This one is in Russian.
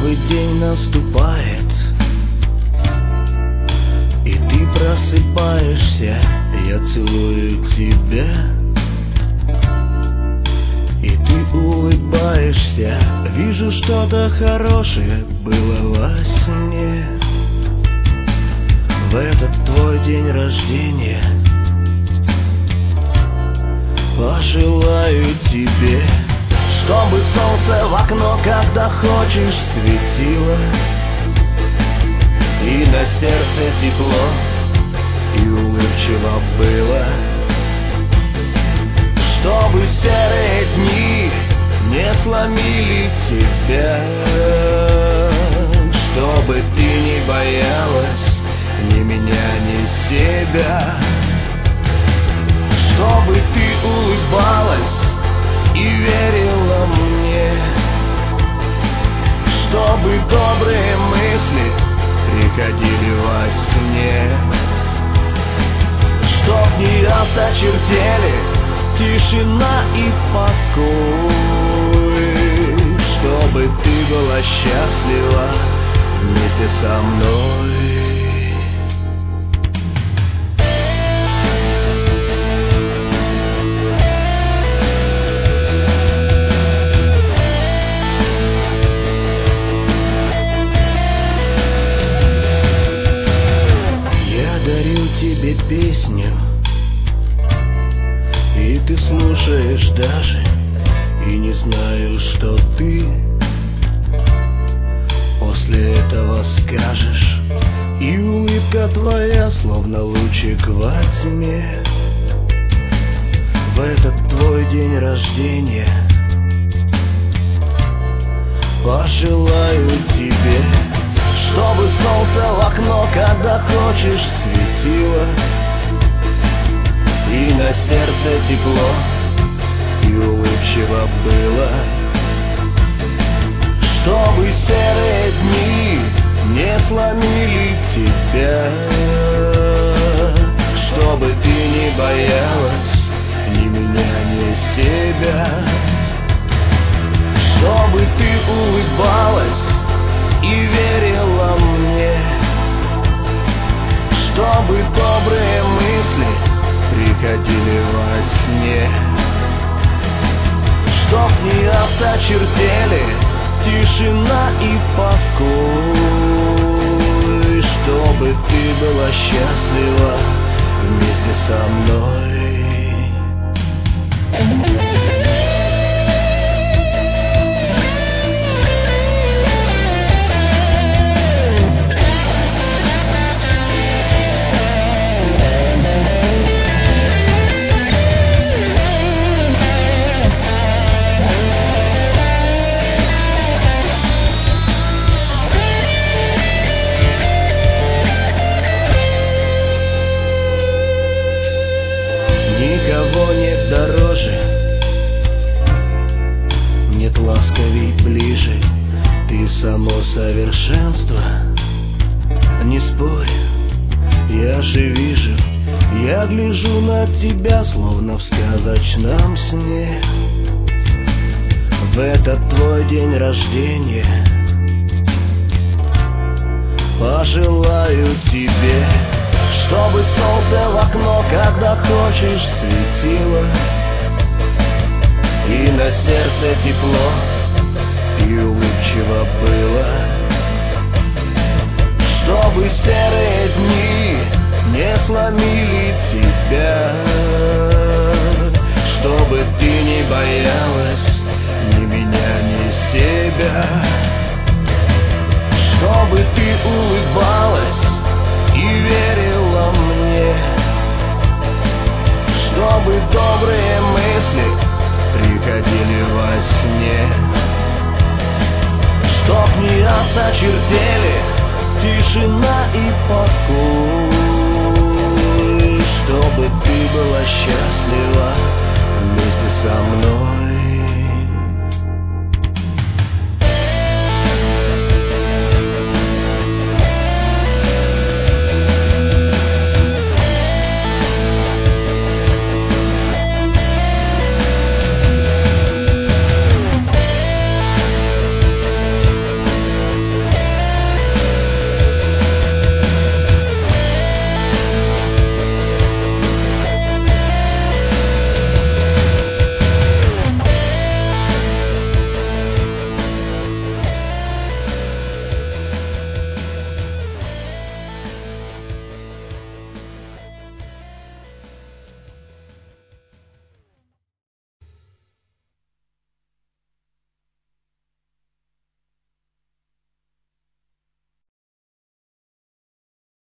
Новый день наступает, и ты просыпаешься, я целую тебя, и ты улыбаешься. Вижу, что-то хорошее было во сне. В этот твой день рождения пожелаю тебе, чтобы солнце в окно, когда хочешь, светило, и на сердце тепло и улыбчиво было. Чтобы серые дни не сломили тебя, чтобы ты не боялась ни меня, ни себя, чтобы ты улыбалась и верила мне, чтобы добрые мысли приходили во сне, чтоб не осточертели тишина и покой, чтобы ты была счастлива вместе со мной. Тебе песню, и ты слушаешь даже, и не знаю, что ты после этого скажешь. И улыбка твоя, словно лучик во тьме. В этот твой день рождения пожелаю тебе, чтобы солнце в окно, когда хочешь, светило, и на сердце тепло и улыбчиво было. Чтобы серые дни не сломили тебя, чтобы ты не боялась ни меня, ни себя, чтобы ты улыбалась и верила мне, чтобы добрые мысли приходили во сне, чтоб не осточертели тишина и покой, чтобы ты была счастлива вместе со мной. Никого нет дороже, нет ласковей ближе. Ты само совершенство, не спорю, я же вижу. Я гляжу на тебя, словно в сказочном сне. В этот твой день рождения пожелаю тебе, чтобы солнце в окно, когда хочешь, светило, и на сердце тепло и улыбчиво было. Чтобы серые дни не сломили тебя, чтобы ты не боялась ни меня, ни себя, чтобы ты улыбалась и верила мне, чтобы добрые мысли приходили во сне, чтоб не осточертели тишина и покой, чтобы ты была счастлива вместе со мной.